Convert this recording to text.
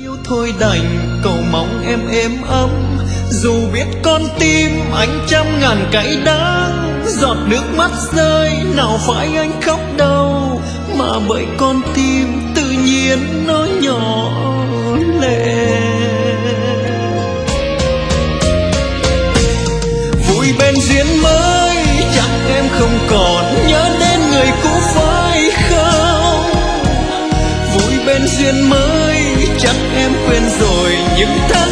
yêu thôi đành cầu mong em êm ấm, dù biết con tim anh trăm ngàn cay đắng. Giọt nước mắt rơi nào phải anh khóc đâu, mà bởi con tim tự nhiên nó nhỏ lệ. Vui bên duyên mới chắc em không còn nhớ đến người cũ phải không? Vui bên duyên mới chắc em quên rồi những tháng